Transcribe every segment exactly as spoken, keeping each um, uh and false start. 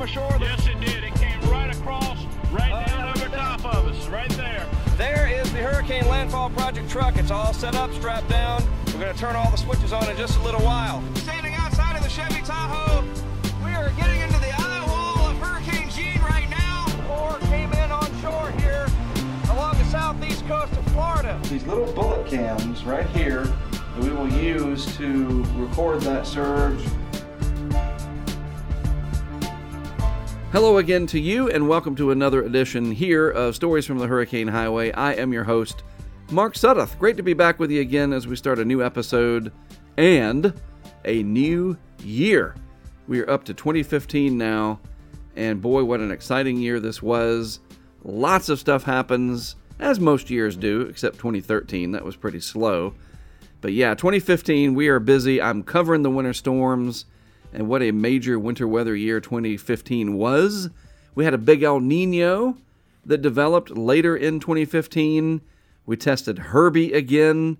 shore? Yes, it did. It came right across, right uh, down over top of us, right there. There is the Hurricane Landfall Project truck. It's all set up, strapped down. We're going to turn all the switches on in just a little while. Standing outside of the Chevy Tahoe, we are getting into the eye wall of Hurricane Gene right now. Or came in on shore here along the southeast coast of Florida. These little bullet cams right here that we will use to record that surge. Hello again to you, and welcome to another edition here of Stories from the Hurricane Highway. I am your host, Mark Sudduth. Great to be back with you again as we start a new episode and a new year. We are up to twenty fifteen now, and boy, what an exciting year this was. Lots of stuff happens, as most years do, except twenty thirteen. That was pretty slow. But yeah, twenty fifteen, we are busy. I'm covering the winter storms. And what a major winter weather year twenty fifteen was. We had a big El Nino that developed later in twenty fifteen. We tested Herbie again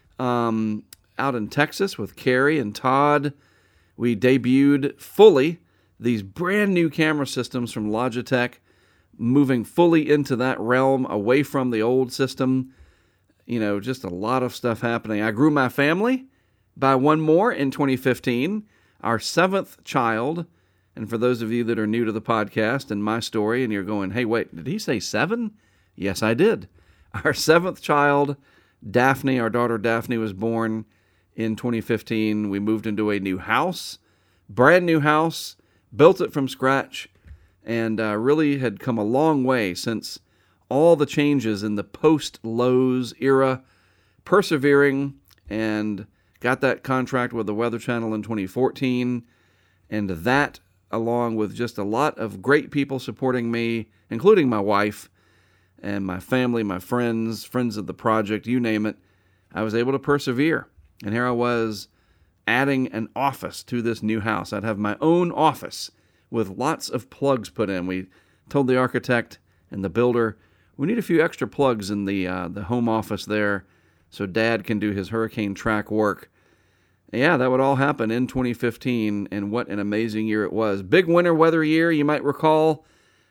um, out in Texas with Carrie and Todd. We debuted fully these brand new camera systems from Logitech, moving fully into that realm away from the old system. You know, just a lot of stuff happening. I grew my family by one more in twenty fifteen. Our seventh child, and for those of you that are new to the podcast and my story, and you're going, hey, wait, did he say seven? Yes, I did. Our seventh child, Daphne, our daughter Daphne, was born in twenty fifteen. We moved into a new house, brand new house, built it from scratch, and uh, really had come a long way since all the changes in the post-Lowe's era, persevering and got that contract with the Weather Channel in twenty fourteen, and that, along with just a lot of great people supporting me, including my wife and my family, my friends, friends of the project, you name it, I was able to persevere. And here I was adding an office to this new house. I'd have my own office with lots of plugs put in. We told the architect and the builder, we need a few extra plugs in the uh, the home office there so Dad can do his hurricane track work. Yeah, that would all happen in twenty fifteen, and what an amazing year it was. Big winter weather year, you might recall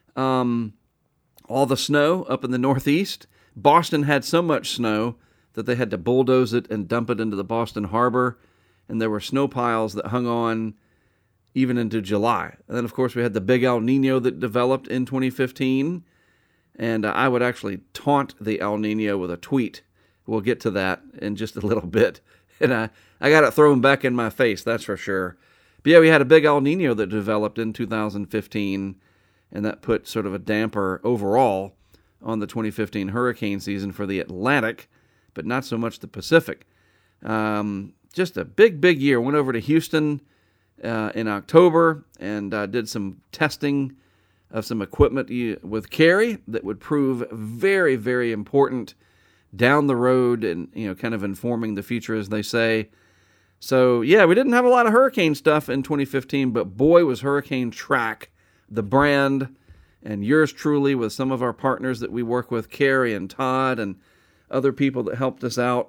um, all the snow up in the Northeast. Boston had so much snow that they had to bulldoze it and dump it into the Boston Harbor, and there were snow piles that hung on even into July. And then, of course, we had the big El Nino that developed in twenty fifteen, and uh, I would actually taunt the El Nino with a tweet. We'll get to that in just a little bit. And I, I got it thrown back in my face, that's for sure. But yeah, we had a big El Nino that developed in two thousand fifteen, and that put sort of a damper overall on the twenty fifteen hurricane season for the Atlantic, but not so much the Pacific. Um, just a big, big year. Went over to Houston uh, in October and uh, did some testing of some equipment with Carrie that would prove very, very important down the road and, you know, kind of informing the future, as they say. So, yeah, we didn't have a lot of hurricane stuff in twenty fifteen, but boy, was Hurricane Track, the brand, and yours truly with some of our partners that we work with, Carrie and Todd and other people that helped us out.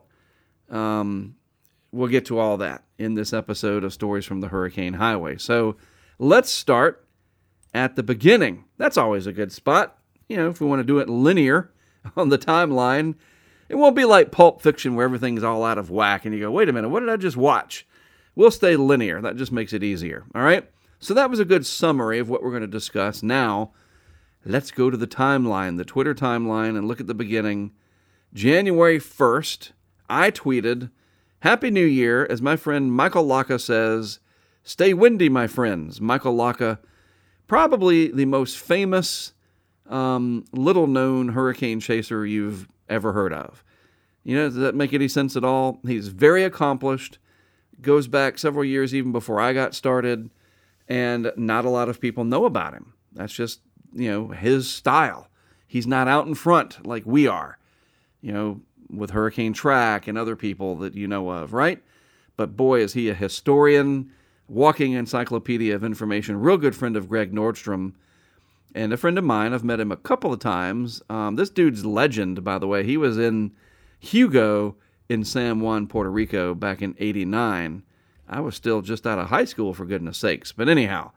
Um, we'll get to all that in this episode of Stories from the Hurricane Highway. So, let's start at the beginning. That's always a good spot. You know, if we want to do it linear on the timeline. It won't be like Pulp Fiction where everything's all out of whack and you go, wait a minute, what did I just watch? We'll stay linear. That just makes it easier. All right? So that was a good summary of what we're going to discuss. Now, let's go to the timeline, the Twitter timeline, and look at the beginning. January first, I tweeted, Happy New Year, as my friend Michael Laka says, stay windy, my friends. Michael Laka, probably the most famous, um, little-known hurricane chaser you've ever heard of. You know, does that make any sense at all? He's very accomplished, goes back several years even before I got started, and not a lot of people know about him. That's just, you know, his style. He's not out in front like we are, you know, with Hurricane Track and other people that you know of, right? But boy, is he a historian, walking encyclopedia of information, real good friend of Greg Nordstrom, and a friend of mine. I've met him a couple of times. Um, this dude's legend, by the way. He was in Hugo in San Juan, Puerto Rico back in eighty-nine. I was still just out of high school, for goodness sakes. But anyhow,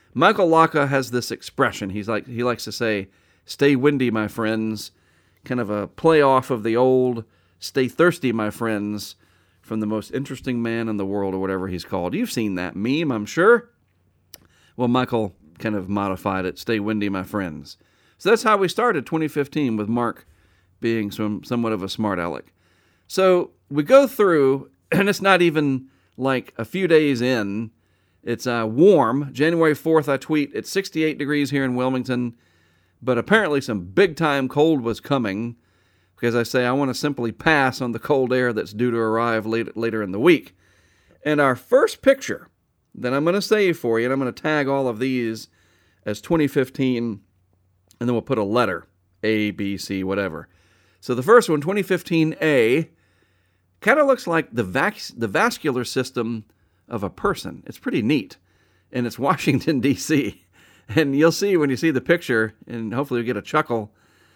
Michael Laka has this expression. He's like he likes to say, "Stay windy, my friends," kind of a play off of the old "Stay thirsty, my friends," from The Most Interesting Man in the World, or whatever he's called. You've seen that meme, I'm sure. Well, Michael kind of modified it, "Stay windy, my friends." So that's how we started twenty fifteen, with Mark being some somewhat of a smart aleck. So we go through, and it's not even like a few days in. It's uh, warm. January fourth, I tweet, it's sixty-eight degrees here in Wilmington, but apparently some big-time cold was coming, because I say I want to simply pass on the cold air that's due to arrive late, later in the week. And our first picture that I'm going to save for you, and I'm going to tag all of these as twenty fifteen, and then we'll put a letter, A, B, C, whatever. So the first one, twenty fifteen A, kind of looks like the vac- the vascular system of a person. It's pretty neat. And it's Washington, D C And you'll see when you see the picture, and hopefully you'll get a chuckle,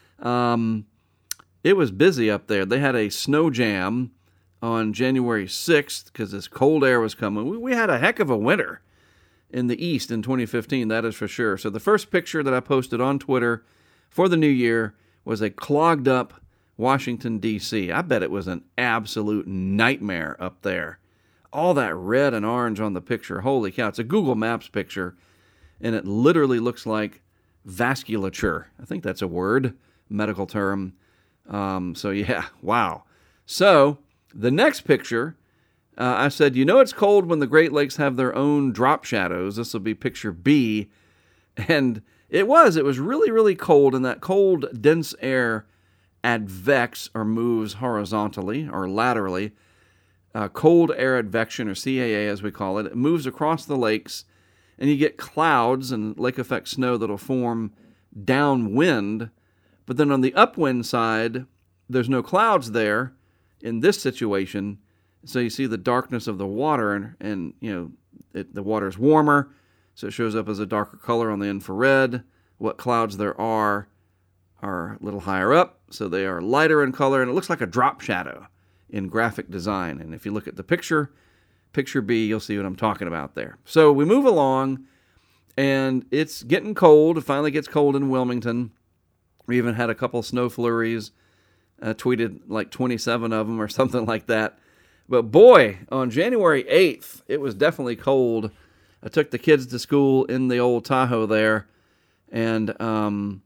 um, it was busy up there. They had a snow jam on January sixth because this cold air was coming. We, we had a heck of a winter in the East in twenty fifteen, that is for sure. So the first picture that I posted on Twitter for the new year was a clogged up Washington, D C I bet it was an absolute nightmare up there. All that red and orange on the picture. Holy cow. It's a Google Maps picture, and it literally looks like vasculature. I think that's a word, medical term. Um, so, yeah, wow. So, the next picture, uh, I said, you know it's cold when the Great Lakes have their own drop shadows. This will be picture B. And it was. It was really, really cold, and that cold, dense air advects or moves horizontally or laterally. Uh, cold air advection, or C A A as we call it. It moves across the lakes, and you get clouds and lake effect snow that'll form downwind. But then on the upwind side, there's no clouds there in this situation. So you see the darkness of the water, and, and you know it, the water's warmer, so it shows up as a darker color on the infrared. What clouds there are are a little higher up, so they are lighter in color, and it looks like a drop shadow in graphic design. And if you look at the picture, picture B, you'll see what I'm talking about there. So we move along, and it's getting cold. It finally gets cold in Wilmington. We even had a couple snow flurries, uh, tweeted like twenty-seven of them or something like that. But boy, on January eighth, it was definitely cold. I took the kids to school in the old Tahoe there, and um,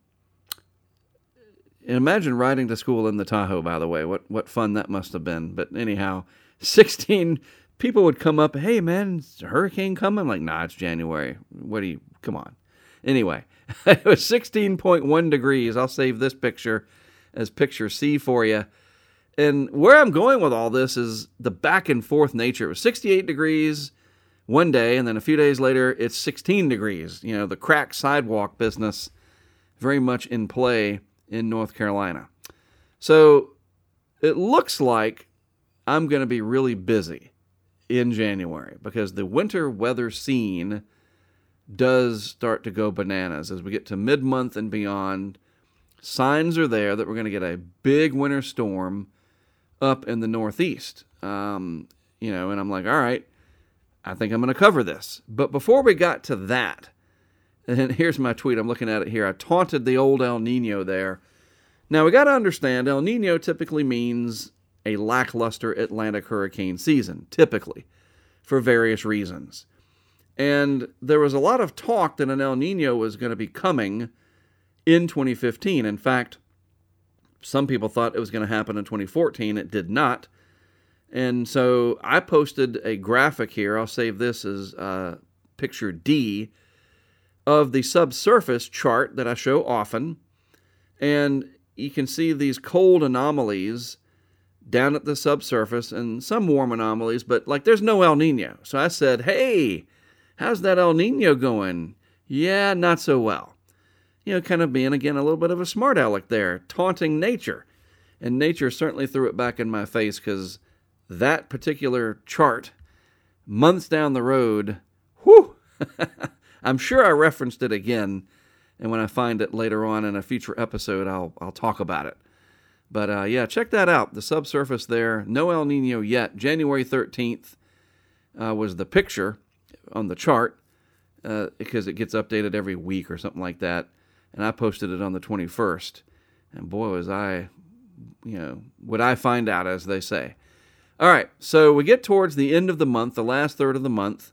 imagine riding to school in the Tahoe, by the way. What what fun that must have been. But anyhow, sixteen people would come up, hey man, is a hurricane coming? I'm like, nah, it's January. What do you, come on. Anyway, it was sixteen point one degrees. I'll save this picture as picture C for you. And where I'm going with all this is the back and forth nature. It was sixty-eight degrees one day, and then a few days later, it's sixteen degrees. You know, the crack sidewalk business very much in play in North Carolina. So it looks like I'm going to be really busy in January because the winter weather scene does start to go bananas as we get to mid-month and beyond. Signs are there that we're going to get a big winter storm up in the Northeast. Um, you know, and I'm like, all right, I think I'm going to cover this. But before we got to that, and here's my tweet. I'm looking at it here. I taunted the old El Nino there. Now, we got to understand, El Nino typically means a lackluster Atlantic hurricane season, typically, for various reasons. And there was a lot of talk that an El Nino was going to be coming in twenty fifteen. In fact, some people thought it was going to happen in twenty fourteen. It did not. And so I posted a graphic here. I'll save this as uh, picture D of the subsurface chart that I show often. And you can see these cold anomalies down at the subsurface and some warm anomalies, but like there's no El Nino. So I said, hey, how's that El Nino going? Yeah, not so well. You know, kind of being, again, a little bit of a smart aleck there, taunting nature. And nature certainly threw it back in my face because that particular chart, months down the road, whew, I'm sure I referenced it again. And when I find it later on in a future episode, I'll I'll talk about it. But uh, yeah, check that out. The subsurface there, no El Nino yet. January thirteenth uh, was the picture on the chart. uh, because it gets updated every week or something like that. And I posted it on the twenty-first. And boy, was I, you know, would I find out, as they say. All right, so we get towards the end of the month, the last third of the month,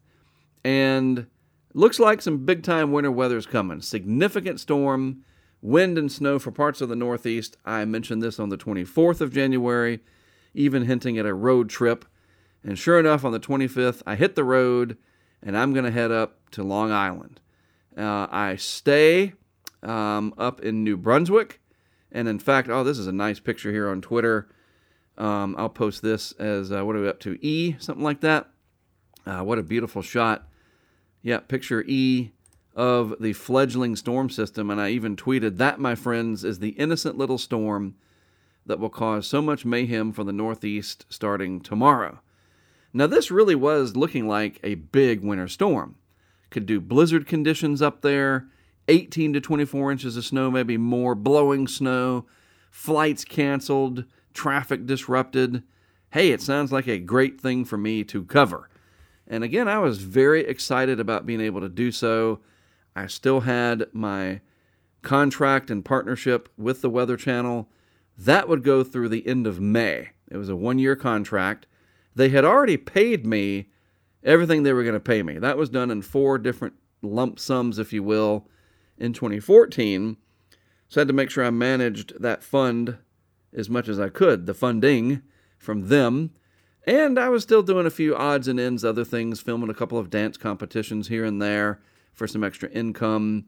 and looks like some big-time winter weather's coming. Significant storm, wind and snow for parts of the Northeast. I mentioned this on the twenty-fourth of January, even hinting at a road trip. And sure enough, on the twenty-fifth, I hit the road, and I'm going to head up to Long Island. Uh, I stay um, up in New Brunswick, and in fact, oh, this is a nice picture here on Twitter. Um, I'll post this as, uh, what are we up to, E, something like that. Uh, what a beautiful shot. Yeah, picture E of the fledgling storm system, and I even tweeted, that, my friends, is the innocent little storm that will cause so much mayhem for the Northeast starting tomorrow. Now, this really was looking like a big winter storm. Could do blizzard conditions up there, eighteen to twenty-four inches of snow, maybe more, blowing snow, flights canceled, traffic disrupted. Hey, it sounds like a great thing for me to cover. And again, I was very excited about being able to do so. I still had my contract and partnership with the Weather Channel. That would go through the end of May. It was a one-year contract. They had already paid me everything they were going to pay me. That was done in four different lump sums, if you will, in twenty fourteen. So I had to make sure I managed that fund as much as I could, the funding from them. And I was still doing a few odds and ends, other things, filming a couple of dance competitions here and there for some extra income.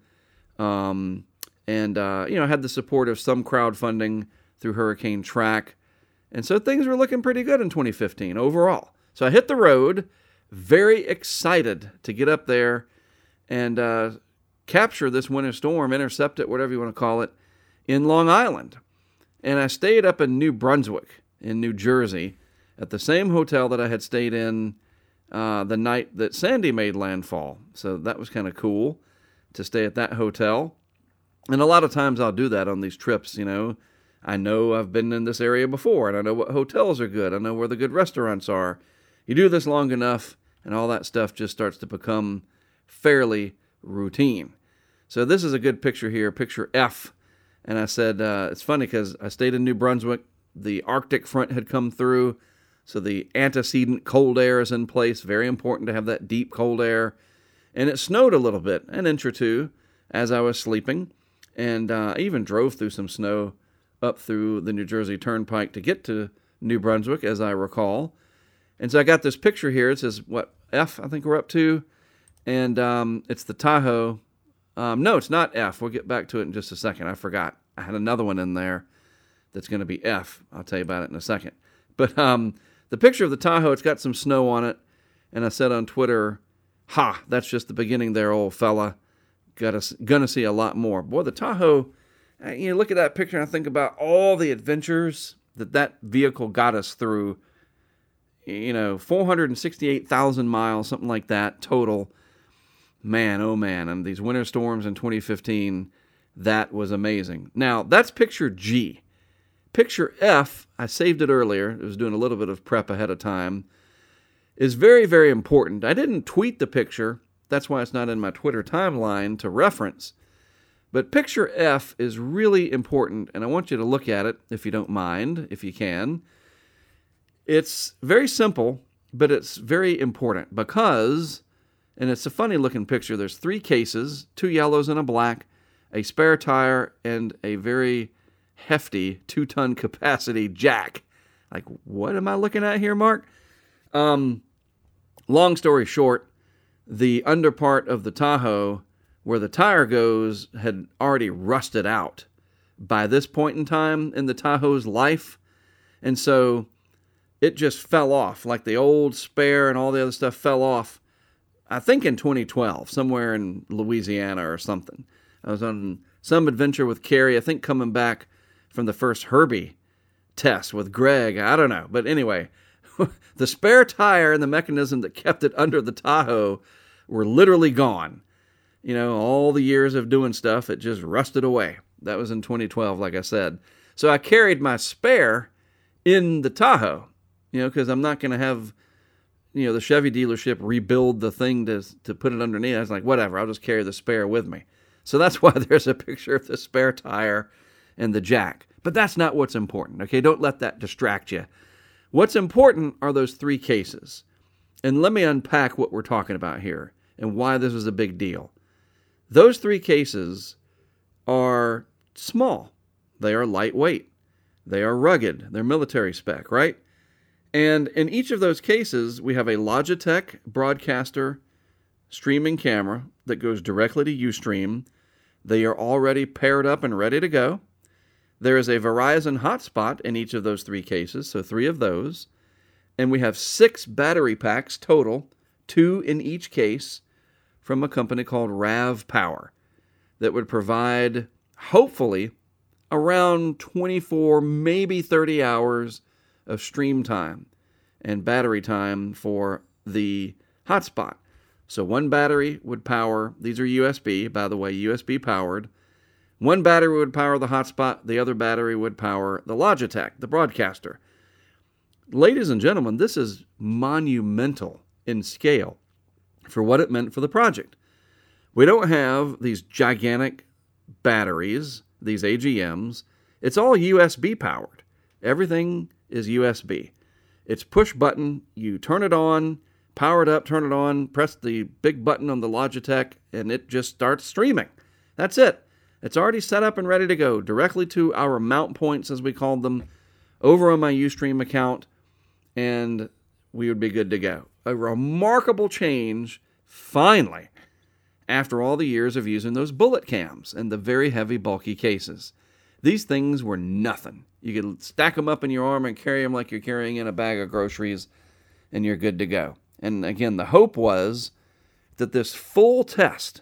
Um, and, uh, you know, I had the support of some crowdfunding through Hurricane Track. And so things were looking pretty good in twenty fifteen overall. So I hit the road, very excited to get up there and uh, capture this winter storm, intercept it, whatever you want to call it, in Long Island. And I stayed up in New Brunswick, in New Jersey, at the same hotel that I had stayed in uh, the night that Sandy made landfall. So that was kind of cool to stay at that hotel. And a lot of times I'll do that on these trips, you know. I know I've been in this area before, and I know what hotels are good. I know where the good restaurants are. You do this long enough, and all that stuff just starts to become fairly routine. So this is a good picture here, picture F. And I said, uh, it's funny because I stayed in New Brunswick. The Arctic front had come through, so the antecedent cold air is in place. Very important to have that deep cold air. And it snowed a little bit, an inch or two, as I was sleeping. And uh, I even drove through some snow up through the New Jersey Turnpike to get to New Brunswick, as I recall. And so I got this picture here. It says, what, F, I think we're up to. And um, it's the Tahoe. Um, no, it's not F. We'll get back to it in just a second. I forgot. I had another one in there that's going to be F. I'll tell you about it in a second. But um, the picture of the Tahoe, it's got some snow on it. And I said on Twitter, ha, that's just the beginning there, old fella. Got to, gonna see a lot more. Boy, the Tahoe, you know, look at that picture and I think about all the adventures that that vehicle got us through. You know, four hundred sixty-eight thousand miles, something like that, total. Man, oh man, and these winter storms in twenty fifteen, that was amazing. Now, that's picture G. Picture F, I saved it earlier, I was doing a little bit of prep ahead of time, is very, very important. I didn't tweet the picture, that's why it's not in my Twitter timeline to reference. But picture F is really important, and I want you to look at it, if you don't mind, if you can. It's very simple, but it's very important because, and it's a funny-looking picture, there's three cases, two yellows and a black, a spare tire, and a very hefty two-ton capacity jack. Like, what am I looking at here, Mark? Um, long story short, the under part of the Tahoe, where the tire goes, had already rusted out by this point in time in the Tahoe's life. And so it just fell off, like the old spare and all the other stuff fell off, I think in twenty twelve, somewhere in Louisiana or something. I was on some adventure with Carrie, I think coming back from the first Herbie test with Greg, I don't know. But anyway, the spare tire and the mechanism that kept it under the Tahoe were literally gone. You know, all the years of doing stuff, it just rusted away. That was in twenty twelve, like I said. So I carried my spare in the Tahoe, you know, because I'm not going to have, you know, the Chevy dealership rebuild the thing to to put it underneath. I was like, whatever, I'll just carry the spare with me. So that's why there's a picture of the spare tire and the jack. But that's not what's important, okay? Don't let that distract you. What's important are those three cases. And let me unpack what we're talking about here and why this is a big deal. Those three cases are small. They are lightweight. They are rugged. They're military spec, right? And in each of those cases, we have a Logitech broadcaster streaming camera that goes directly to Ustream. They are already paired up and ready to go. There is a Verizon hotspot in each of those three cases, so three of those. And we have six battery packs total, two in each case, from a company called Rav Power that would provide, hopefully, around twenty-four, maybe thirty hours of stream time and battery time for the hotspot. So one battery would power, these are U S B, by the way, U S B powered. One battery would power the hotspot, the other battery would power the Logitech, the broadcaster. Ladies and gentlemen, this is monumental in scale for what it meant for the project. We don't have these gigantic batteries, these A G Ms. It's all U S B powered. Everything is U S B. It's push button. You turn it on, power it up, turn it on, press the big button on the Logitech, and it just starts streaming. That's it. It's already set up and ready to go directly to our mount points, as we called them, over on my Ustream account, and we would be good to go. A remarkable change, finally, after all the years of using those bullet cams and the very heavy, bulky cases. These things were nothing. You could stack them up in your arm and carry them like you're carrying in a bag of groceries, and you're good to go. And again, the hope was that this full test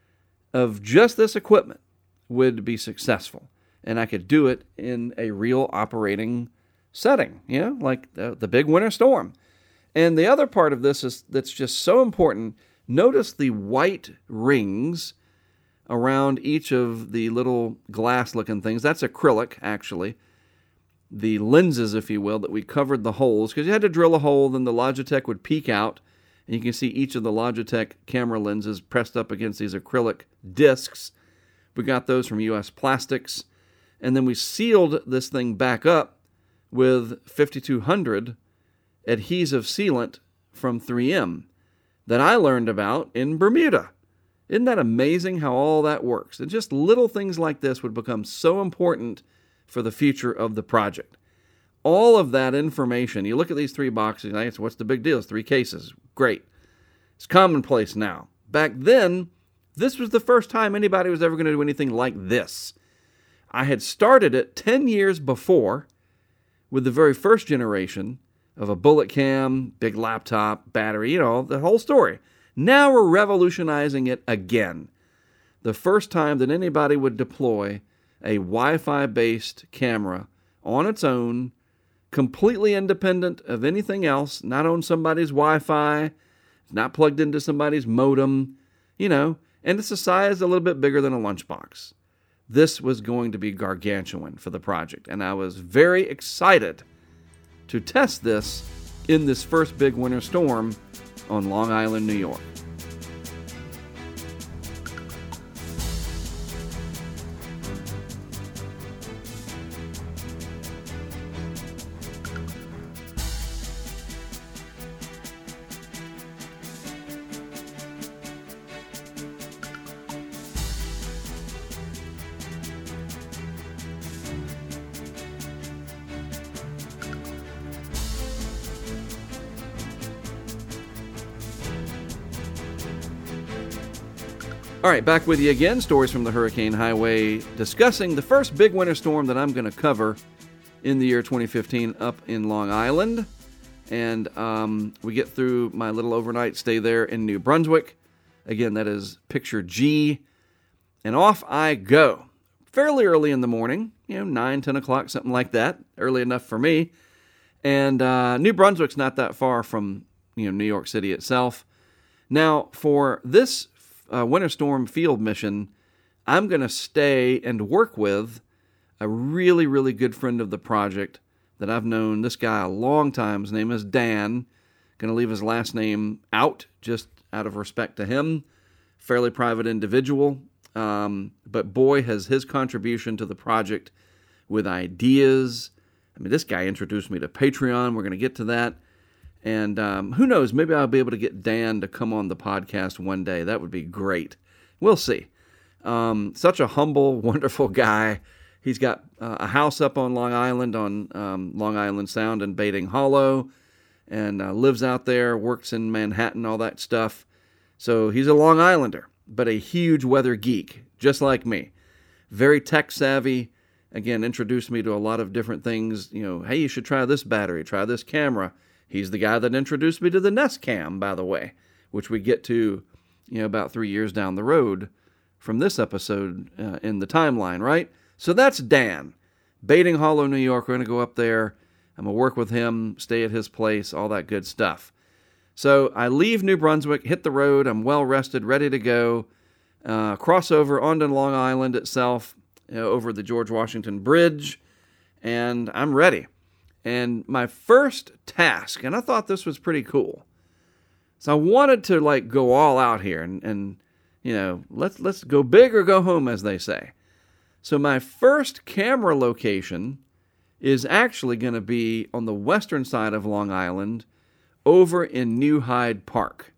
of just this equipment would be successful, and I could do it in a real operating setting, you know, like the, the big winter storm. And the other part of this is that's just so important. Notice the white rings around each of the little glass-looking things. That's acrylic, actually. The lenses, if you will, that we covered the holes, because you had to drill a hole, then the Logitech would peek out, and you can see each of the Logitech camera lenses pressed up against these acrylic discs. We got those from U S Plastics, and then we sealed this thing back up with fifty-two hundred adhesive sealant from three M that I learned about in Bermuda. Isn't that amazing how all that works? And just little things like this would become so important for the future of the project. All of that information, you look at these three boxes, and I guess, what's the big deal? It's three cases. Great. It's commonplace now. Back then, this was the first time anybody was ever going to do anything like this. I had started it ten years before with the very first generation of a bullet cam, big laptop, battery, you know, the whole story. Now we're revolutionizing it again. The first time that anybody would deploy a Wi-Fi based camera on its own, completely independent of anything else, not on somebody's Wi-Fi, not plugged into somebody's modem, you know, and it's a size a little bit bigger than a lunchbox. This was going to be gargantuan for the project, and I was very excited to test this in this first big winter storm on Long Island, New York. All right, back with you again. Stories from the Hurricane Highway, discussing the first big winter storm that I'm going to cover in the year twenty fifteen up in Long Island. And um, we get through my little overnight stay there in New Brunswick. Again, that is picture G. And off I go. Fairly early in the morning, you know, nine, ten o'clock, something like that. Early enough for me. And uh, New Brunswick's not that far from, you know, New York City itself. Now, for this Uh, winter storm field mission, I'm going to stay and work with a really, really good friend of the project that I've known this guy a long time. His name is Dan. Going to leave his last name out, just out of respect to him. Fairly private individual. Um, but boy, has his contribution to the project with ideas. I mean, this guy introduced me to Patreon. We're going to get to that. And um, who knows, maybe I'll be able to get Dan to come on the podcast one day. That would be great. We'll see. Um, such a humble, wonderful guy. He's got uh, a house up on Long Island, on um, Long Island Sound in Baiting Hollow, and uh, lives out there, works in Manhattan, all that stuff. So he's a Long Islander, but a huge weather geek, just like me. Very tech savvy. Again, introduced me to a lot of different things. You know, hey, you should try this battery, try this camera. He's the guy that introduced me to the Nest Cam, by the way, which we get to, you know, about three years down the road from this episode uh, in the timeline, right? So that's Dan. Baiting Hollow, New York. We're going to go up there. I'm going to work with him, stay at his place, all that good stuff. So I leave New Brunswick, hit the road. I'm well rested, ready to go. Uh, cross over onto Long Island itself, you know, over the George Washington Bridge, and I'm ready. And my first task, and I thought this was pretty cool. So I wanted to like go all out here and, and you know, let's let's go big or go home, as they say. So my first camera location is actually going to be on the western side of Long Island, over in New Hyde Park.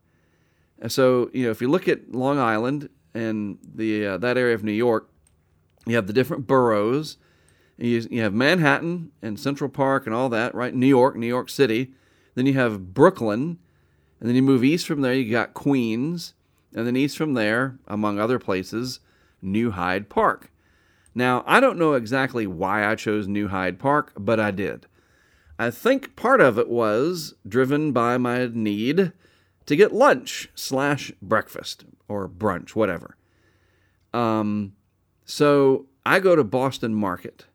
So, you know, if you look at Long Island and the uh, that area of New York, you have the different boroughs. You, you have Manhattan and Central Park and all that, right? New York, New York City. Then you have Brooklyn. And then you move east from there, you got Queens. And then east from there, among other places, New Hyde Park. Now, I don't know exactly why I chose New Hyde Park, but I did. I think part of it was driven by my need to get lunch slash breakfast or brunch, whatever. Um, so I go to Boston Market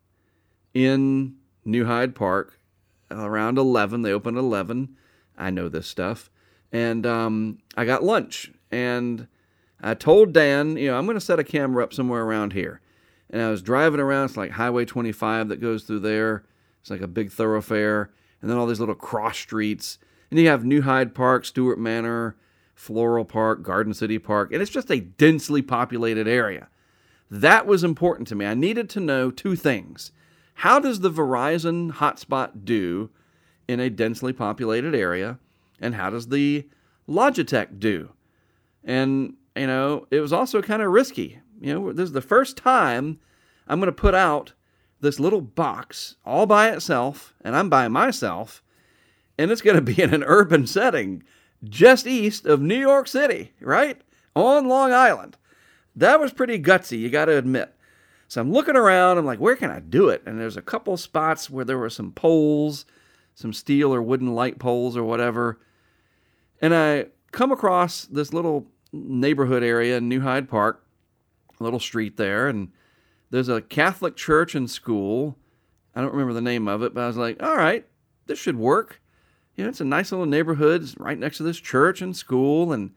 in New Hyde Park around eleven. They open at eleven. I know this stuff. And um, I got lunch. And I told Dan, you know, I'm going to set a camera up somewhere around here. And I was driving around. It's like Highway twenty-five that goes through there. It's like a big thoroughfare. And then all these little cross streets. And you have New Hyde Park, Stewart Manor, Floral Park, Garden City Park. And it's just a densely populated area. That was important to me. I needed to know two things. How does the Verizon hotspot do in a densely populated area? And how does the Logitech do? And, you know, it was also kind of risky. You know, this is the first time I'm going to put out this little box all by itself, and I'm by myself, and it's going to be in an urban setting just east of New York City, right? On Long Island. That was pretty gutsy, you got to admit. So I'm looking around, I'm like, where can I do it? And there's a couple spots where there were some poles, some steel or wooden light poles or whatever. And I come across this little neighborhood area in New Hyde Park, a little street there, and there's a Catholic church and school. I don't remember the name of it, but I was like, all right, this should work. You know, it's a nice little neighborhood. It's right next to this church and school, and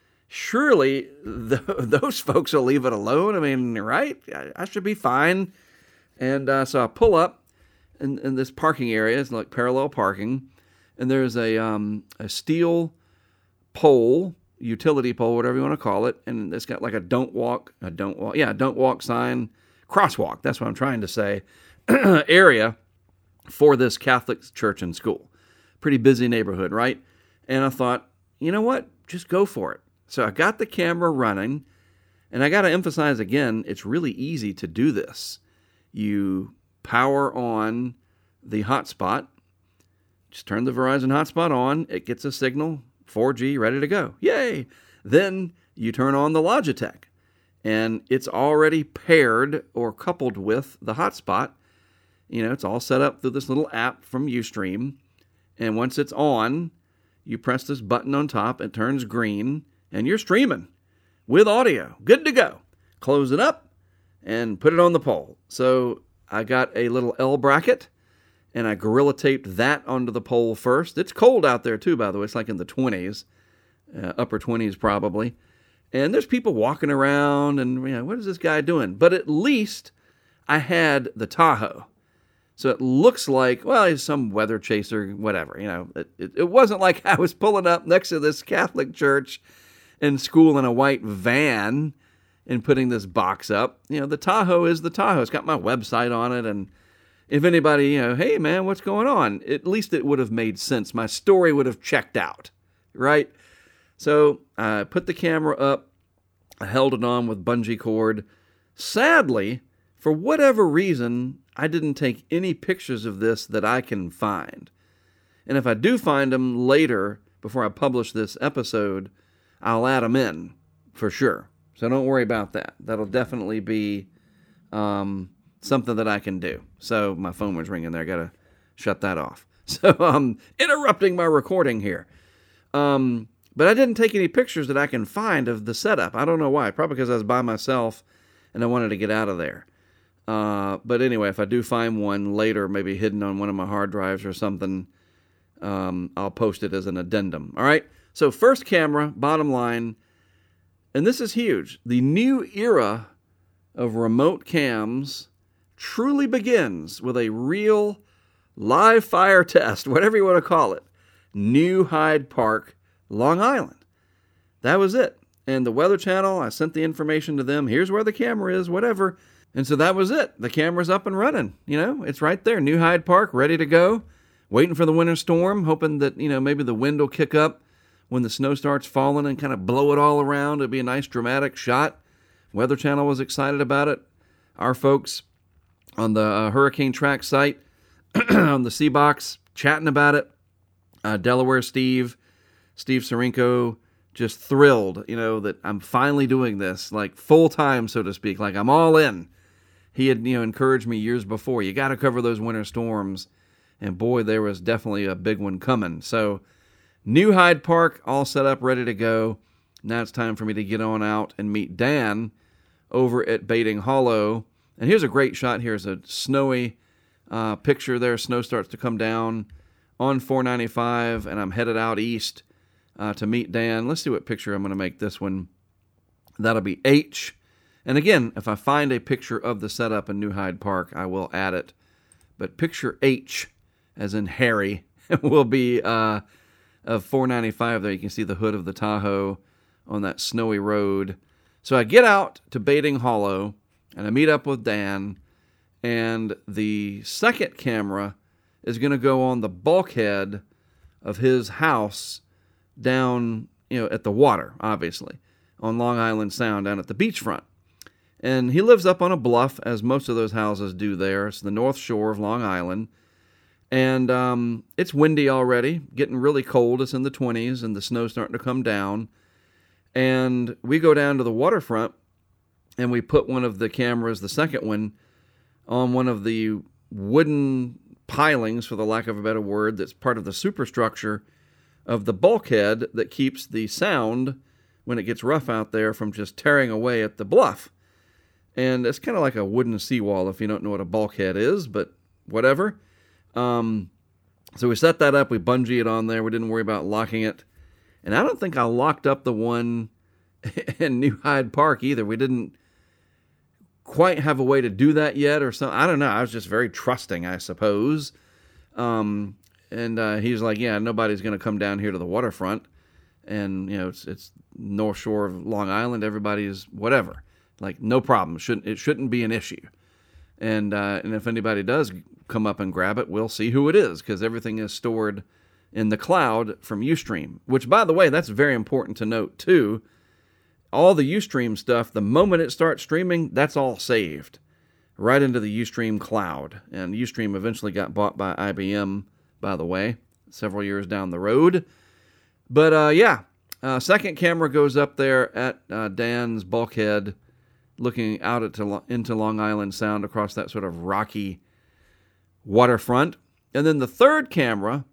surely the, those folks will leave it alone. I mean, right? I, I should be fine. And uh, so I pull up in, in this parking area. It's like parallel parking, and there's a um, a steel pole, utility pole, whatever you want to call it, and it's got like a don't walk, a don't walk, yeah, don't walk sign, crosswalk, that's what I'm trying to say, area for this Catholic church and school. Pretty busy neighborhood, right? And I thought, you know what, just go for it. So I got the camera running, and I got to emphasize again, it's really easy to do this. You power on the hotspot, just turn the Verizon hotspot on, it gets a signal, four G, ready to go. Yay! Then you turn on the Logitech, and it's already paired or coupled with the hotspot. You know, it's all set up through this little app from Ustream, and once it's on, you press this button on top, it turns green, and you're streaming with audio. Good to go. Close it up and put it on the pole. So I got a little L bracket, and I Gorilla taped that onto the pole first. It's cold out there too, by the way. It's like in the twenties, uh, upper twenties probably. And there's people walking around, and you know, what is this guy doing? But at least I had the Tahoe. So it looks like, well, he's some weather chaser, whatever. You know, it, it, it wasn't like I was pulling up next to this Catholic church in school in a white van and putting this box up. You know, the Tahoe is the Tahoe. It's got my website on it. And if anybody, you know, hey, man, what's going on? At least it would have made sense. My story would have checked out, right? So I put the camera up. I held it on with bungee cord. Sadly, for whatever reason, I didn't take any pictures of this that I can find. And if I do find them later, before I publish this episode, I'll add them in for sure. So don't worry about that. That'll definitely be um, something that I can do. So my phone was ringing there. I got to shut that off. So I'm interrupting my recording here. Um, but I didn't take any pictures that I can find of the setup. I don't know why. Probably because I was by myself and I wanted to get out of there. Uh, but anyway, if I do find one later, maybe hidden on one of my hard drives or something, um, I'll post it as an addendum. All right. So first camera, bottom line, and this is huge. The new era of remote cams truly begins with a real live fire test, whatever you want to call it. New Hyde Park, Long Island. That was it. And the Weather Channel, I sent the information to them. Here's where the camera is, whatever. And so that was it. The camera's up and running. You know, it's right there. New Hyde Park, ready to go. Waiting for the winter storm, hoping that, you know, maybe the wind will kick up when the snow starts falling and kind of blow it all around. It'll be a nice dramatic shot. Weather Channel was excited about it. Our folks on the uh, Hurricane Track site, on the C-Box, chatting about it. Uh, Delaware Steve, Steve Sarinko, just thrilled, you know, that I'm finally doing this, like full time, so to speak, like I'm all in. He had, you know, encouraged me years before, you got to cover those winter storms. And boy, there was definitely a big one coming. So New Hyde Park, all set up, ready to go. Now it's time for me to get on out and meet Dan over at Baiting Hollow. And here's a great shot. Here's a snowy uh, picture there. Snow starts to come down on four ninety-five, and I'm headed out east uh, to meet Dan. Let's see what picture I'm going to make this one. That'll be H. And again, if I find a picture of the setup in New Hyde Park, I will add it. But picture H, as in Harry, will be uh, of four ninety-five there. You can see the hood of the Tahoe on that snowy road. So I get out to Baiting Hollow, and I meet up with Dan, and the second camera is going to go on the bulkhead of his house down, you know, at the water, obviously, on Long Island Sound, down at the beachfront. And he lives up on a bluff, as most of those houses do there. It's the North Shore of Long Island. And um, it's windy already, getting really cold. It's in the twenties, and the snow's starting to come down. And we go down to the waterfront, and we put one of the cameras, the second one, on one of the wooden pilings, for the lack of a better word, that's part of the superstructure of the bulkhead that keeps the sound, when it gets rough out there, from just tearing away at the bluff. And it's kind of like a wooden seawall if you don't know what a bulkhead is, but whatever. Um, so we set that up. We bungee it on there. We didn't worry about locking it. And I don't think I locked up the one in New Hyde Park either. We didn't quite have a way to do that yet or something. I don't know. I was just very trusting, I suppose. Um, and uh, he was like, yeah, nobody's going to come down here to the waterfront. And, you know, it's it's North Shore of Long Island. Everybody's whatever. Like, no problem. Shouldn't it shouldn't be an issue. And uh, and if anybody does come up and grab it, we'll see who it is, because everything is stored in the cloud from Ustream. Which, by the way, that's very important to note too. All the Ustream stuff, the moment it starts streaming, that's all saved right into the Ustream cloud. And Ustream eventually got bought by I B M, by the way, several years down the road. But uh, yeah, uh, second camera goes up there at uh, Dan's bulkhead, looking out at to, into Long Island Sound across that sort of rocky waterfront. And then the third camera,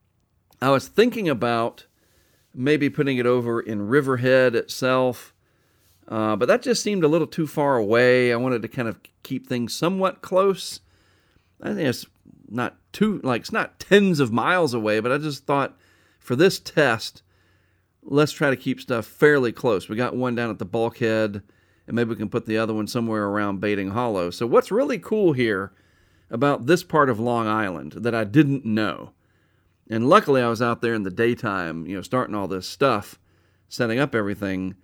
I was thinking about maybe putting it over in Riverhead itself, uh, but that just seemed a little too far away. I wanted to kind of keep things somewhat close. I think it's not too, like, it's not tens of miles away, but I just thought for this test, let's try to keep stuff fairly close. We got one down at the bulkhead, and maybe we can put the other one somewhere around Baiting Hollow. So what's really cool here about this part of Long Island that I didn't know. And luckily I was out there in the daytime, you know, starting all this stuff, setting up everything.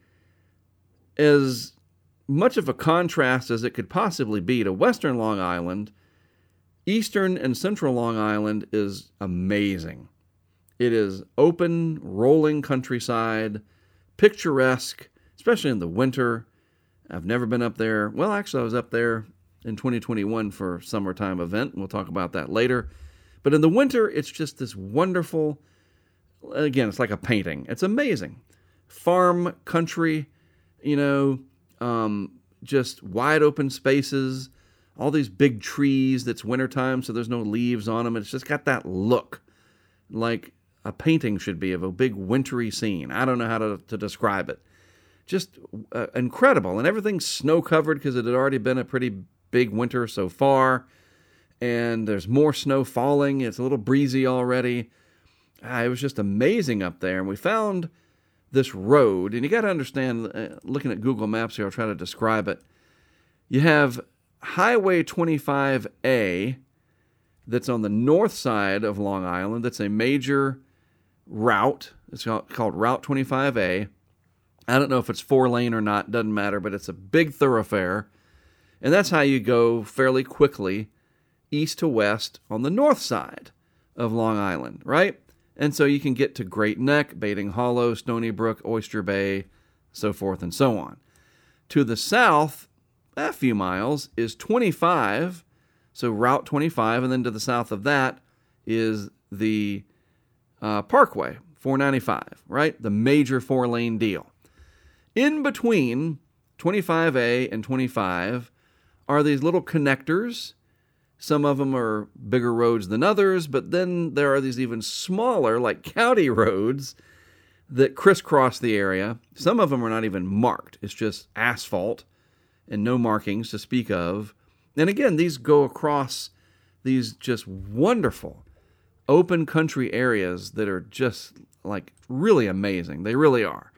As much of a contrast as it could possibly be to Western Long Island, Eastern and Central Long Island is amazing. It is open, rolling countryside, picturesque, especially in the winter. I've never been up there. Well, actually, I was up there in twenty twenty-one for a summertime event, and we'll talk about that later. But in the winter, it's just this wonderful, again, it's like a painting. It's amazing. Farm country, you know, um, just wide open spaces, all these big trees that's wintertime, so there's no leaves on them. It's just got that look like a painting should be of a big wintry scene. I don't know how to, to describe it. Just uh, incredible. And everything's snow-covered because it had already been a pretty big winter so far. And there's more snow falling. It's a little breezy already. Ah, it was just amazing up there. And we found this road. And you got to understand, uh, looking at Google Maps here, I'll try to describe it. You have Highway twenty-five A that's on the north side of Long Island. That's a major route. It's called Route twenty-five A. I don't know if it's four lane or not, doesn't matter, but it's a big thoroughfare. And that's how you go fairly quickly east to west on the north side of Long Island, right? And so you can get to Great Neck, Baiting Hollow, Stony Brook, Oyster Bay, so forth and so on. To the south, a few miles, is twenty-five, so Route twenty-five, and then to the south of that is the uh, Parkway, four ninety-five, right? The major four-lane deal. In between twenty-five A and twenty-five are these little connectors. Some of them are bigger roads than others, but then there are these even smaller, like county roads, that crisscross the area. Some of them are not even marked. It's just asphalt and no markings to speak of. And again, these go across these just wonderful open country areas that are just like really amazing. They really are.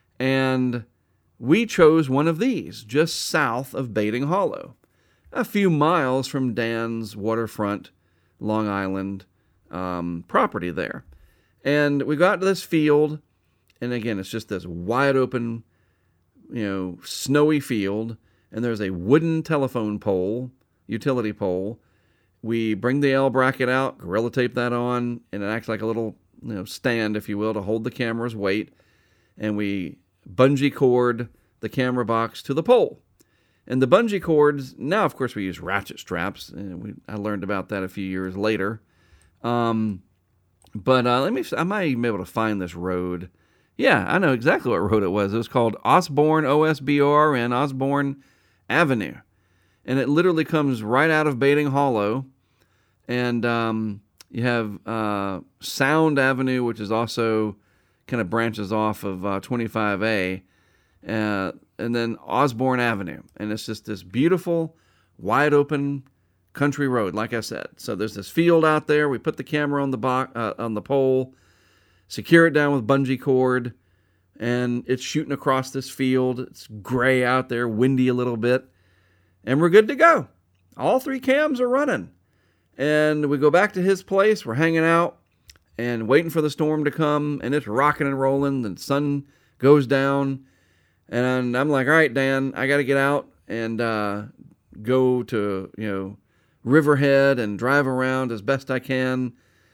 And we chose one of these just south of Baiting Hollow, a few miles from Dan's waterfront Long Island um, property there. And we got to this field, and again, it's just this wide open, you know, snowy field, and there's a wooden telephone pole, utility pole. We bring the L bracket out, Gorilla Tape that on, and it acts like a little, you know, stand, if you will, to hold the camera's weight. And we bungee cord the camera box to the pole. And the bungee cords, now of course we use ratchet straps. And we, I learned about that a few years later. Um, but uh, let me, I might even be able to find this road. Yeah, I know exactly what road it was. It was called Osborne, O S B O R N, Osborne Avenue. And it literally comes right out of Baiting Hollow. And um, you have uh, Sound Avenue, which is also kind of branches off of uh, twenty-five A. Uh, and then Osborne Avenue. And it's just this beautiful, wide open country road, like I said. So there's this field out there. We put the camera on the bo- uh, on the pole, secure it down with bungee cord, and it's shooting across this field. It's gray out there, windy a little bit, and we're good to go. All three cams are running. And we go back to his place. We're hanging out and waiting for the storm to come, and it's rocking and rolling. The sun goes down. And I'm like, all right, Dan, I got to get out and uh, go to, you know, Riverhead and drive around as best I can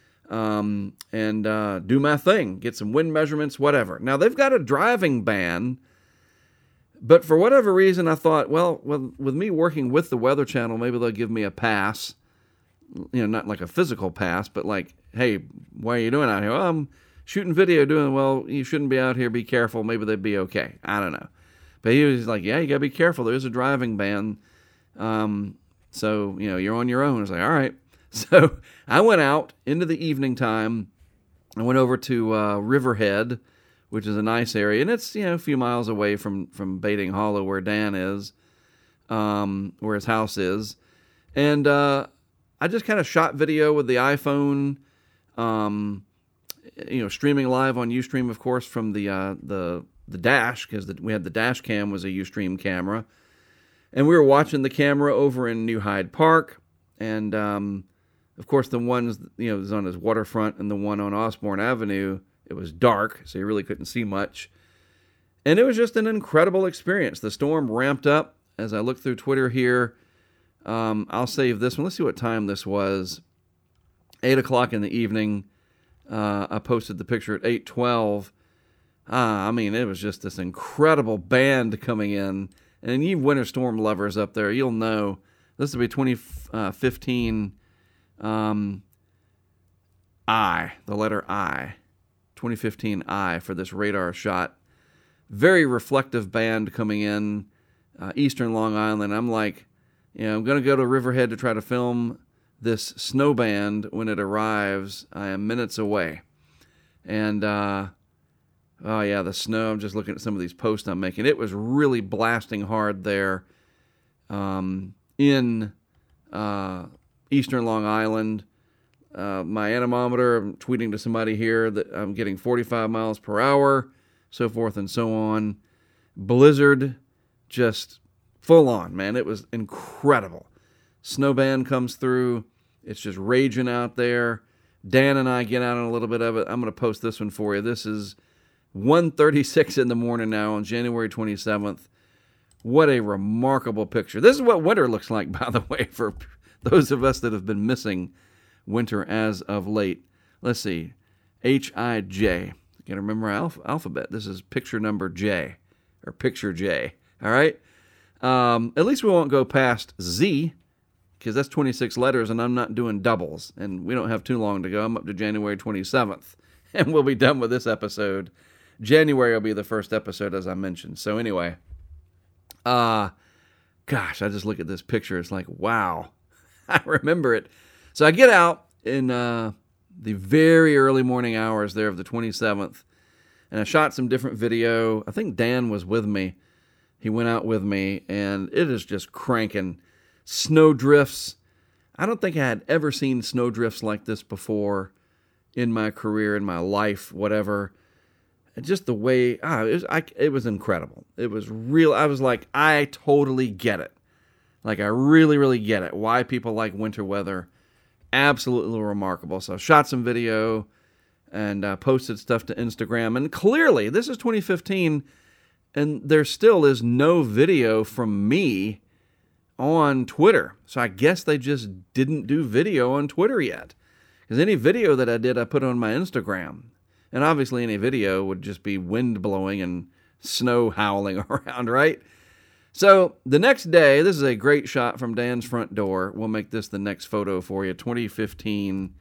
um, and uh, do my thing, get some wind measurements, whatever. Now, they've got a driving ban, but for whatever reason, I thought, well, with, with me working with the Weather Channel, maybe they'll give me a pass, you know, not like a physical pass, but like, hey, what are you doing out here? Well, I'm shooting video, doing, well, you shouldn't be out here, be careful, maybe they'd be okay. I don't know. But he was like, yeah, you got to be careful. There's a driving ban. Um, so, you know, you're on your own. I was like, all right. So I went out into the evening time. I went over to uh, Riverhead, which is a nice area. And it's, you know, a few miles away from, from Baiting Hollow where Dan is, um, where his house is. And uh, I just kind of shot video with the iPhone, um, you know, streaming live on Ustream, of course, from the uh, the the dash, because we had the dash cam was a Ustream camera, and we were watching the camera over in New Hyde Park, And, um, of course, the ones, you know, was on his waterfront and the one on Osborne Avenue, it was dark, so you really couldn't see much. And it was just an incredible experience. The storm ramped up as I look through Twitter here. Um, I'll save this one. Let's see what time this was. eight o'clock in the evening. Uh, I posted the picture at eight twelve. Ah, I mean, it was just this incredible band coming in. And you winter storm lovers up there, you'll know. This will be twenty fifteen um, I, the letter I. twenty fifteen I for this radar shot. Very reflective band coming in, uh, Eastern Long Island. I'm like, you know, I'm going to go to Riverhead to try to film this snow band when it arrives. I am minutes away. And, uh, oh yeah, the snow, I'm just looking at some of these posts I'm making. It was really blasting hard there um, in uh, Eastern Long Island. Uh, my anemometer, I'm tweeting to somebody here that I'm getting forty-five miles per hour, so forth and so on. Blizzard, just full on, man. It was incredible. Snowband comes through. It's just raging out there. Dan and I get out on a little bit of it. I'm going to post this one for you. This is one thirty-six in the morning now on January twenty-seventh. What a remarkable picture. This is what winter looks like, by the way, for those of us that have been missing winter as of late. Let's see. H I J. Got to remember our alph- alphabet. This is picture number J, or picture J. All right? Um, at least we won't go past Z, because that's twenty-six letters, and I'm not doing doubles. And we don't have too long to go. I'm up to January twenty-seventh, and we'll be done with this episode. January will be the first episode, as I mentioned. So anyway, uh, gosh, I just look at this picture. It's like, wow. I remember it. So I get out in uh, the very early morning hours there of the twenty-seventh, and I shot some different video. I think Dan was with me. He went out with me, and it is just cranking. Snow drifts. I don't think I had ever seen snow drifts like this before in my career, in my life, whatever. And just the way, ah, it was, I, it was incredible. It was real. I was like, I totally get it. Like, I really, really get it. Why people like winter weather. Absolutely remarkable. So I shot some video and uh, posted stuff to Instagram. And clearly, this is twenty fifteen, and there still is no video from me on Twitter. So I guess they just didn't do video on Twitter yet. Because any video that I did, I put on my Instagram. And obviously any video would just be wind blowing and snow howling around, right? So the next day, this is a great shot from Dan's front door. We'll make this the next photo for you. twenty fifteen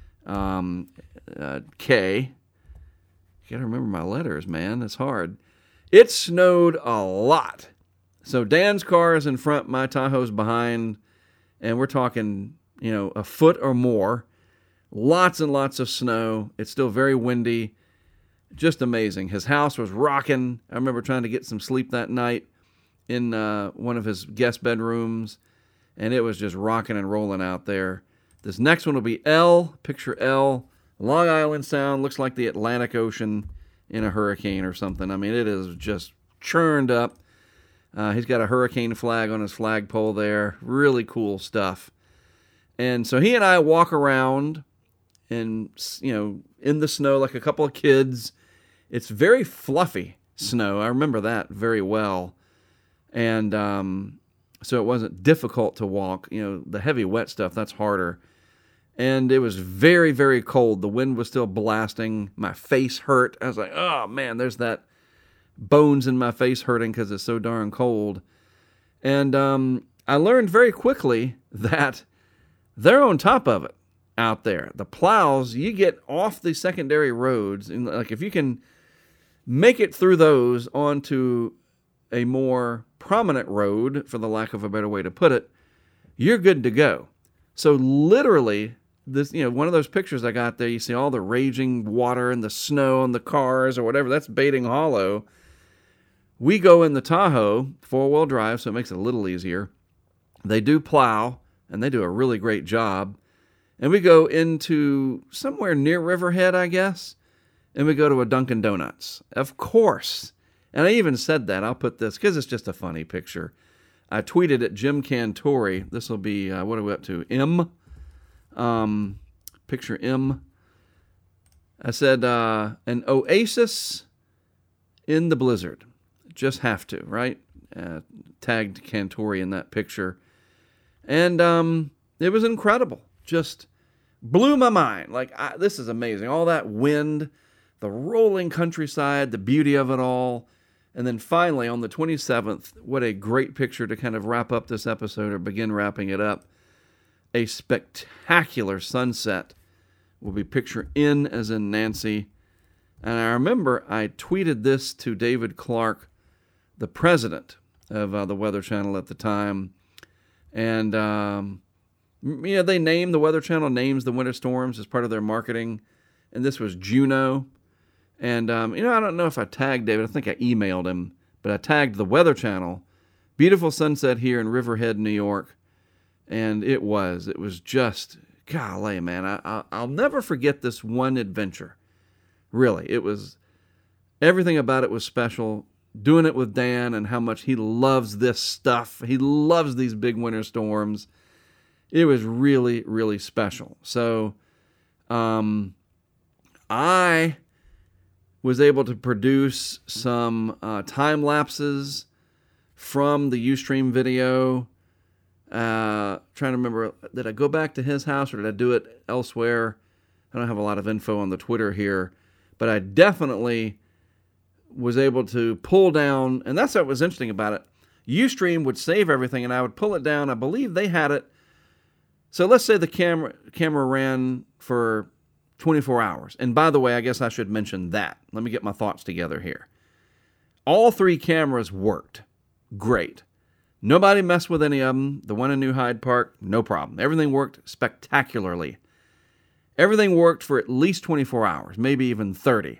um, uh, K. You gotta remember my letters, man. It's hard. It snowed a lot. So Dan's car is in front, my Tahoe's behind, and we're talking, you know, a foot or more. Lots and lots of snow. It's still very windy. Just amazing. His house was rocking. I remember trying to get some sleep that night in uh, one of his guest bedrooms, and it was just rocking and rolling out there. This next one will be L, picture L. Long Island Sound, looks like the Atlantic Ocean in a hurricane or something. I mean, it is just churned up. Uh, he's got a hurricane flag on his flagpole there. Really cool stuff. And so he and I walk around and, you know, in the snow like a couple of kids. It's very fluffy snow. I remember that very well. And um, so it wasn't difficult to walk. You know, the heavy wet stuff, that's harder. And it was very, very cold. The wind was still blasting. My face hurt. I was like, oh, man, there's that bones in my face hurting because it's so darn cold. And um, I learned very quickly that they're on top of it out there. The plows, you get off the secondary roads, and like if you can make it through those onto a more prominent road, for the lack of a better way to put it, you're good to go. So literally, this, you know, one of those pictures I got there, you see all the raging water and the snow and the cars or whatever. That's Baiting Hollow. We go in the Tahoe, four-wheel drive, so it makes it a little easier. They do plow, and they do a really great job. And we go into somewhere near Riverhead, I guess, and we go to a Dunkin' Donuts. Of course. And I even said that. I'll put this, because it's just a funny picture. I tweeted at Jim Cantori. This will be, uh, what are we up to? M. Um, picture M. I said, uh, an oasis in the blizzard. Just have to, right? Uh, tagged Cantori in that picture. And um, it was incredible. Just blew my mind. Like, I, this is amazing. All that wind, the rolling countryside, the beauty of it all. And then finally, on the twenty-seventh, what a great picture to kind of wrap up this episode or begin wrapping it up. A spectacular sunset will be picture N as in Nancy. And I remember I tweeted this to David Clark, the president of uh, the Weather Channel at the time. And, um, you know, they name, the Weather Channel names the winter storms as part of their marketing. And this was Juno. And, um, you know, I don't know if I tagged David. I think I emailed him. But I tagged the Weather Channel. Beautiful sunset here in Riverhead, New York. And it was. It was just, golly, man. I, I, I'll never forget this one adventure. Really. It was, everything about it was special. Doing it with Dan and how much he loves this stuff. He loves these big winter storms. It was really, really special. So, um, I was able to produce some uh, time lapses from the Ustream video. Uh, trying to remember, did I go back to his house or did I do it elsewhere? I don't have a lot of info on the Twitter here, but I definitely was able to pull down, and that's what was interesting about it. Ustream would save everything, and I would pull it down. I believe they had it. So let's say the camera camera ran for twenty-four hours. And by the way, I guess I should mention that. Let me get my thoughts together here. All three cameras worked great. Nobody messed with any of them. The one in New Hyde Park, no problem. Everything worked spectacularly. Everything worked for at least twenty-four hours, maybe even thirty.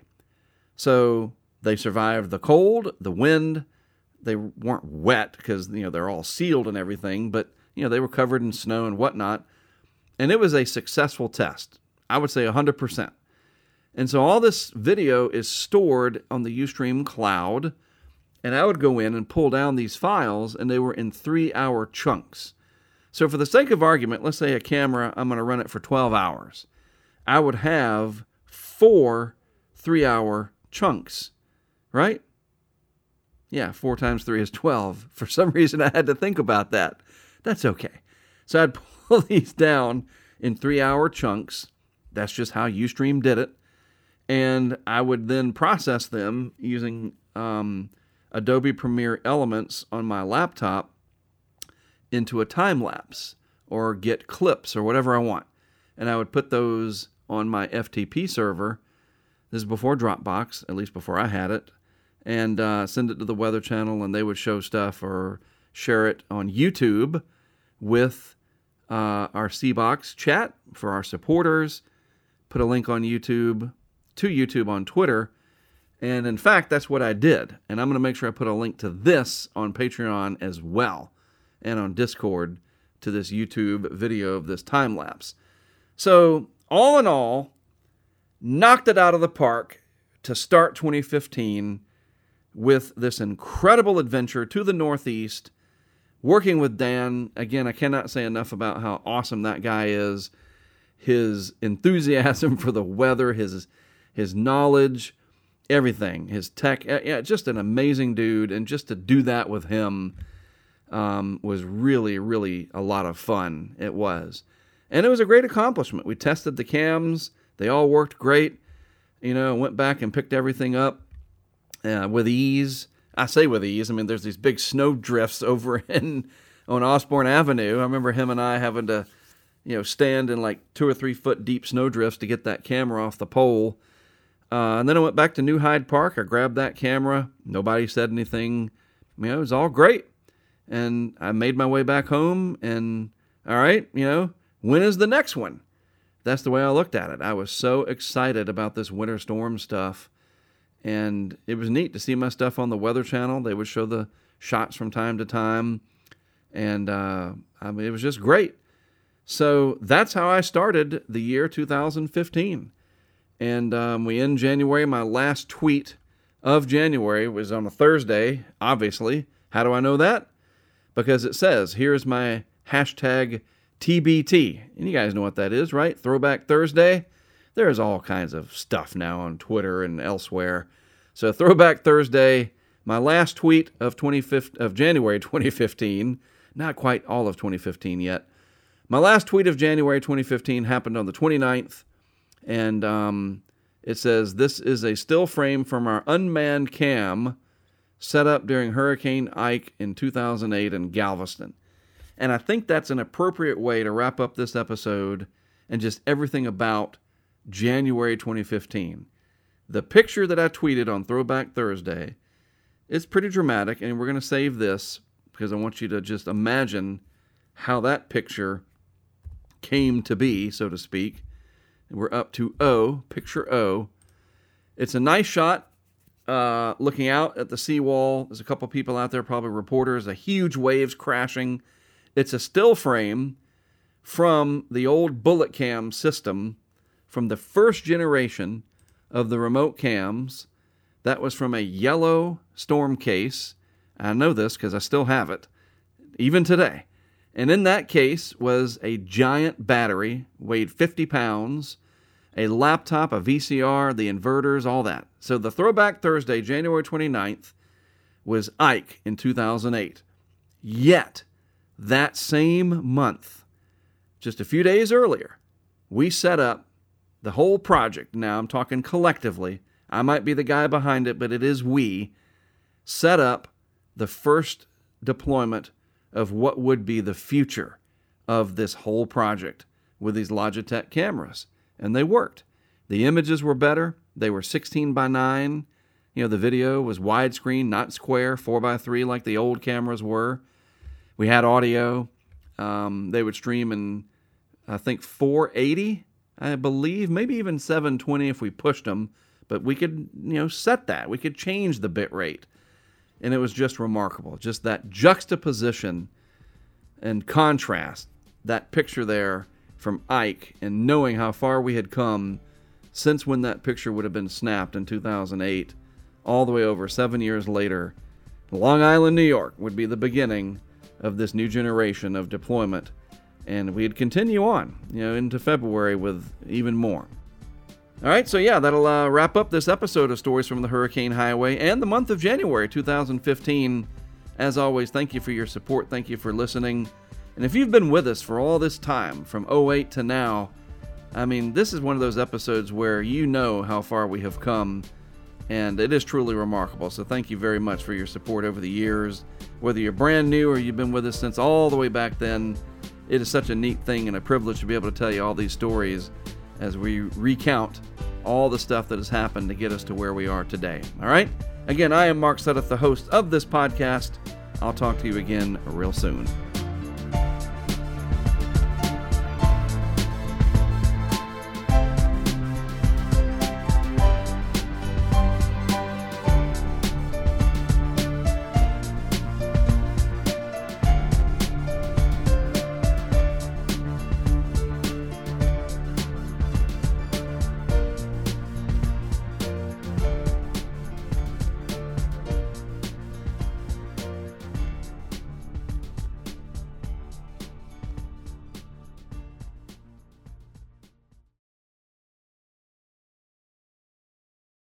So they survived the cold, the wind. They weren't wet because, you know, they're all sealed and everything, but, you know, they were covered in snow and whatnot. And it was a successful test. I would say one hundred percent. And so all this video is stored on the Ustream cloud, and I would go in and pull down these files, and they were in three-hour chunks. So for the sake of argument, let's say a camera, I'm going to run it for twelve hours. I would have four three-hour chunks, right? Yeah, four times three is twelve. For some reason, I had to think about that. That's okay. So I'd pull these down in three-hour chunks. That's just how Ustream did it. And I would then process them using um, Adobe Premiere Elements on my laptop into a time lapse or get clips or whatever I want. And I would put those on my F T P server. This is before Dropbox, at least before I had it. And uh, send it to the Weather Channel, and they would show stuff or share it on YouTube with uh, our C-Box chat for our supporters. Put a link on YouTube, to YouTube on Twitter. And in fact, that's what I did. And I'm going to make sure I put a link to this on Patreon as well, and on Discord to this YouTube video of this time lapse. So all in all, knocked it out of the park to start twenty fifteen with this incredible adventure to the Northeast, working with Dan. Again, I cannot say enough about how awesome that guy is. His enthusiasm for the weather, his his knowledge, everything, his tech. Yeah, just an amazing dude. And just to do that with him um, was really, really a lot of fun. It was. And it was a great accomplishment. We tested the cams. They all worked great. You know, went back and picked everything up uh, with ease. I say with ease. I mean, there's these big snow drifts over in on Osborne Avenue. I remember him and I having to, you know, stand in like two or three foot deep snow drifts to get that camera off the pole. Uh, and then I went back to New Hyde Park. I grabbed that camera. Nobody said anything. You know, it was all great. And I made my way back home. And all right, you know, when is the next one? That's the way I looked at it. I was so excited about this winter storm stuff. And it was neat to see my stuff on the Weather Channel. They would show the shots from time to time. And uh, I mean, it was just great. So that's how I started the year two thousand fifteen. And um, we end January. My last tweet of January was on a Thursday, obviously. How do I know that? because it says, here's my hashtag T B T. And you guys know what that is, right? Throwback Thursday. There's all kinds of stuff now on Twitter and elsewhere. So Throwback Thursday, my last tweet of twenty of January twenty fifteen, not quite all of twenty fifteen yet. My last tweet of January twenty fifteen happened on the twenty-ninth, and um, it says, this is a still frame from our unmanned cam set up during Hurricane Ike in two thousand eight in Galveston. And I think that's an appropriate way to wrap up this episode and just everything about January twenty fifteen. The picture that I tweeted on Throwback Thursday is pretty dramatic, and we're going to save this because I want you to just imagine how that picture came to be, so to speak. And we're up to O, picture O. It's a nice shot uh, looking out at the seawall. There's a couple people out there, probably reporters, a huge waves crashing. It's a still frame from the old bullet cam system from the first generation of the remote cams. That was from a yellow storm case. I know this because I still have it, even today. And in that case was a giant battery, weighed fifty pounds, a laptop, a V C R, the inverters, all that. So the Throwback Thursday, January twenty-ninth, was Ike in two thousand eight. Yet, that same month, just a few days earlier, we set up the whole project. Now I'm talking collectively. I might be the guy behind it, but it is we set up the first deployment of what would be the future of this whole project with these Logitech cameras. And they worked. The images were better. They were sixteen by nine. You know, the video was widescreen, not square, four by three like the old cameras were. We had audio. Um, they would stream in, I think, four eighty, I believe, maybe even seven twenty if we pushed them. But we could, you know, set that. We could change the bit rate. And it was just remarkable. Just that juxtaposition and contrast, that picture there from Ike, and knowing how far we had come since when that picture would have been snapped in two thousand eight, all the way over seven years later. Long Island, New York would be the beginning of this new generation of deployment. And we'd continue on, you know, into February with even more. All right, so yeah, that'll uh, wrap up this episode of Stories from the Hurricane Highway and the month of January two thousand fifteen. As always, thank you for your support. Thank you for listening. And if you've been with us for all this time, from oh eight to now, I mean, this is one of those episodes where you know how far we have come, and it is truly remarkable. So thank you very much for your support over the years. Whether you're brand new or you've been with us since all the way back then, it is such a neat thing and a privilege to be able to tell you all these stories as we recount all the stuff that has happened to get us to where we are today. All right? Again, I am Mark Sudduth, the host of this podcast. I'll talk to you again real soon.